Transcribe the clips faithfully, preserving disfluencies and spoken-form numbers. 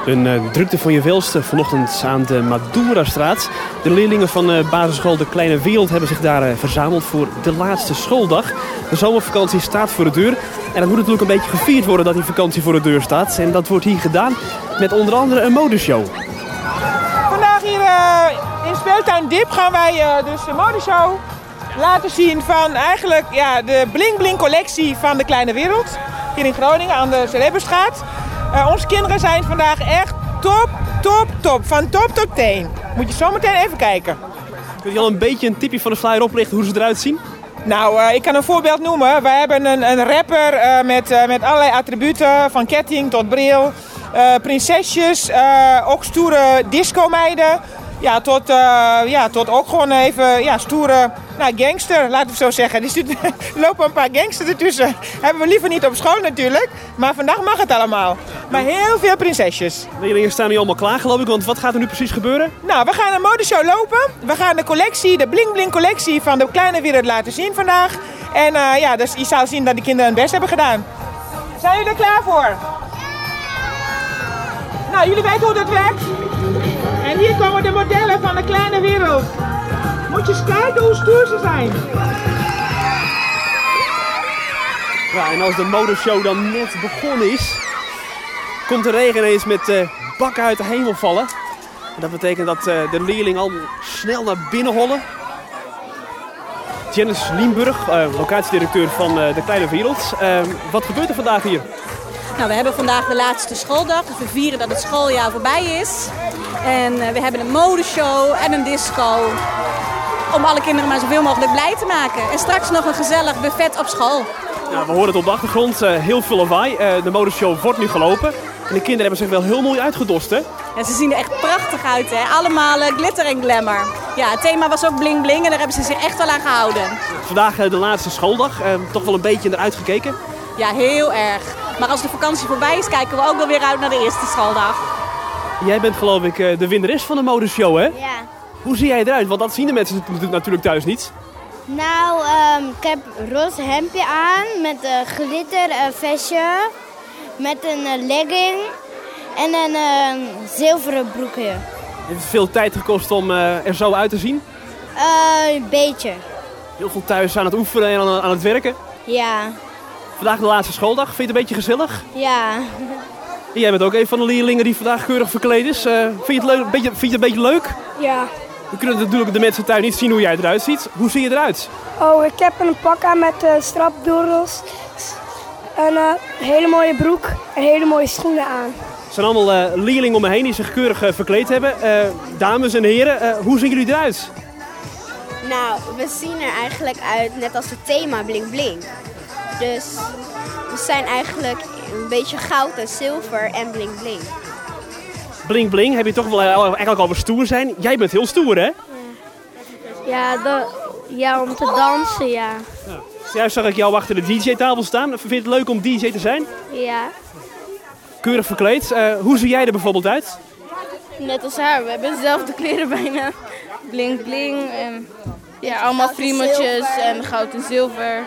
Een uh, drukte van je welste vanochtend aan de Madoerastraat. De leerlingen van uh, basisschool De Kleine Wereld hebben zich daar uh, verzameld voor de laatste schooldag. De zomervakantie staat voor de deur. En dat moet natuurlijk een beetje gevierd worden dat die vakantie voor de deur staat. En dat wordt hier gedaan met onder andere een modeshow. Vandaag hier uh, in Speeltuin Dip gaan wij uh, dus de modeshow laten zien van eigenlijk ja, de Bling Bling collectie van De Kleine Wereld. Hier in Groningen aan de Celebrestraat. Uh, onze kinderen zijn vandaag echt top, top, top. Van top tot teen. Moet je zo meteen even kijken. Kun je al een beetje een tipje van de flyer oplichten hoe ze eruit zien? Nou, uh, ik kan een voorbeeld noemen. Wij hebben een, een rapper uh, met, uh, met allerlei attributen. Van ketting tot bril. Uh, prinsesjes. Uh, ook stoere disco-meiden. Ja, tot, uh, ja, tot ook gewoon even ja, stoere nou, gangster, laten we zo zeggen. Er lopen een paar gangsters ertussen. Hebben we liever niet op school natuurlijk. Maar vandaag mag het allemaal. Maar heel veel prinsesjes. De leerlingen staan nu allemaal klaar geloof ik. Want wat gaat er nu precies gebeuren? Nou, we gaan een modeshow lopen. We gaan de collectie, de Bling Bling collectie van De Kleine Wereld laten zien vandaag. En uh, ja, dus je zal zien dat de kinderen hun best hebben gedaan. Zijn jullie er klaar voor? Nou, jullie weten hoe dat werkt. En hier komen de modellen van De Kleine Wereld. Moet je eens kijken hoe stoer ze zijn. Ja, en als de modeshow dan net begonnen is, komt de regen ineens met uh, bakken uit de hemel vallen. En dat betekent dat uh, de leerlingen al snel naar binnen hollen. Janice Lienburg, uh, locatiedirecteur van uh, De Kleine Wereld. Uh, wat gebeurt er vandaag hier? Nou, we hebben vandaag de laatste schooldag, dus we vieren dat het schooljaar voorbij is. En uh, we hebben een modeshow en een disco om alle kinderen maar zoveel mogelijk blij te maken. En straks nog een gezellig buffet op school. Ja, we horen het op de achtergrond, uh, heel veel lawaai. Uh, de modeshow wordt nu gelopen. En de kinderen hebben zich wel heel mooi uitgedost, hè? Ja, ze zien er echt prachtig uit, hè? Allemaal uh, glitter en glamour. Ja, het thema was ook bling bling en daar hebben ze zich echt wel aan gehouden. Vandaag uh, de laatste schooldag, uh, toch wel een beetje eruit gekeken? Ja, heel erg. Maar als de vakantie voorbij is, kijken we ook wel weer uit naar de eerste schooldag. Jij bent geloof ik uh, de winnares van de modeshow, hè? Ja. Hoe zie jij eruit? Want dat zien de mensen natuurlijk thuis niet. Nou, um, ik heb een roze hemdje aan met een glitter uh, vestje, met een uh, legging en een uh, zilveren broekje. Heeft het veel tijd gekost om uh, er zo uit te zien? Uh, een beetje. Heel veel thuis aan het oefenen en aan, aan het werken? Ja. Vandaag de laatste schooldag. Vind je het een beetje gezellig? Ja. En jij bent ook een van de leerlingen die vandaag keurig verkleed is. Uh, vind, je het leuk, een beetje, vind je het een beetje leuk? Ja. We kunnen natuurlijk de mensen thuis niet zien hoe jij eruit ziet. Hoe zie je eruit? Oh, ik heb een pak aan met uh, strapdorrels. Een uh, hele mooie broek en hele mooie schoenen aan. Er zijn allemaal uh, leerlingen om me heen die zich keurig uh, verkleed hebben. Uh, dames en heren, uh, hoe zien jullie eruit? Nou, we zien er eigenlijk uit net als het thema Bling Bling. Dus we zijn eigenlijk een beetje goud en zilver en bling bling. Bling bling, heb je toch wel eigenlijk al wat stoer zijn? Jij bent heel stoer, hè? Ja, de, ja om te dansen, ja. Ja. Juist zag ik jou achter de D J-tafel staan. Vind je het leuk om D J te zijn? Ja. Keurig verkleed. Uh, hoe zie jij er bijvoorbeeld uit? Net als haar, we hebben dezelfde kleren bijna. Bling bling en ja, allemaal friemeltjes en goud en zilver.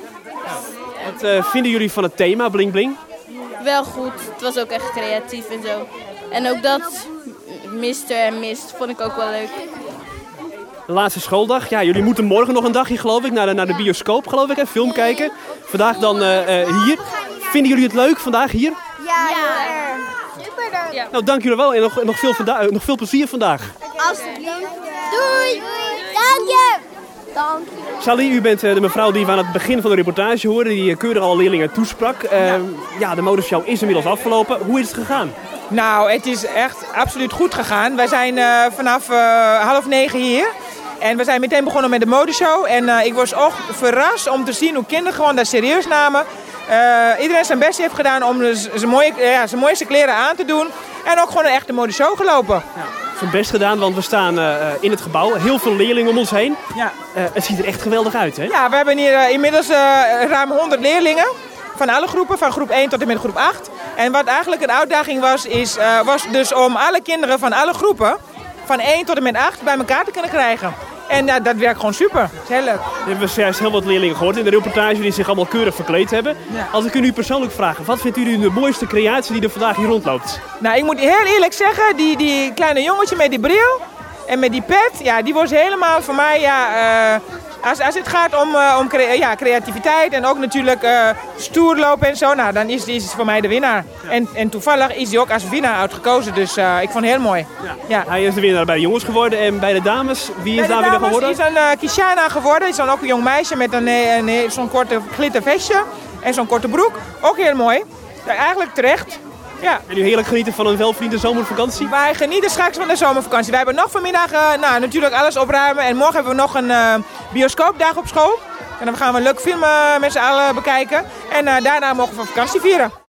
Wat uh, vinden jullie van het thema Bling Bling? Wel goed, het was ook echt creatief en zo. En ook dat mister en mist vond ik ook wel leuk. De laatste schooldag. Ja, jullie moeten morgen nog een dagje geloof ik naar de, naar de bioscoop geloof ik en film kijken. Vandaag dan uh, uh, hier. Vinden jullie het leuk vandaag hier? Ja, ja. Super leuk. Ja. Nou, dank jullie wel en nog, nog, veel, vanda- nog veel plezier vandaag. Alsjeblieft. Doei. Dank je. Dank je. Sally, u bent uh, de mevrouw die we aan het begin van de reportage hoorde, die keurig al leerlingen toesprak. Uh, ja. ja, de modeshow is inmiddels afgelopen. Hoe is het gegaan? Nou, het is echt absoluut goed gegaan. Wij zijn uh, vanaf uh, half negen hier. En we zijn meteen begonnen met de modeshow. En uh, ik was ook verrast om te zien hoe kinderen gewoon dat serieus namen. Uh, iedereen zijn best heeft gedaan om zijn mooie, ja, zijn mooiste kleren aan te doen. En ook gewoon een echte modeshow gelopen. Ja. Zijn best gedaan, want we staan uh, in het gebouw. Heel veel leerlingen om ons heen. Ja. Uh, het ziet er echt geweldig uit, hè? Ja, we hebben hier uh, inmiddels uh, ruim honderd leerlingen. Van alle groepen, van groep één tot en met groep acht. En wat eigenlijk een uitdaging was, is, uh, was dus om alle kinderen van alle groepen, van één tot en met acht, bij elkaar te kunnen krijgen. En ja, dat werkt gewoon super. Dat is heel leuk. We hebben juist heel wat leerlingen gehoord in de reportage die zich allemaal keurig verkleed hebben. Ja. Als ik u nu persoonlijk vraag, wat vindt u nu de mooiste creatie die er vandaag hier rondloopt? Nou, ik moet heel eerlijk zeggen, die, die kleine jongetje met die bril en met die pet, ja, die was helemaal voor mij, ja, uh, als, als het gaat om, uh, om cre- ja, creativiteit en ook natuurlijk uh, stoer lopen en zo, nou, dan is die voor mij de winnaar. Ja. En, en toevallig is die ook als winnaar uitgekozen, dus uh, ik vond het heel mooi. Ja. Ja. Hij is de winnaar bij de jongens geworden en bij de dames, wie is daar weer geworden? Is een uh, Kishana geworden, is dan ook een jong meisje met een, een, een, zo'n korte glittervestje en zo'n korte broek. Ook heel mooi. Ja, eigenlijk terecht. Ja. En u heerlijk genieten van een welverdiende zomervakantie? Wij genieten straks van de zomervakantie. Wij hebben nog vanmiddag uh, nou, natuurlijk alles opruimen. En morgen hebben we nog een uh, bioscoopdag op school. En dan gaan we een leuk film uh, met z'n allen bekijken. En uh, daarna mogen we vakantie vieren.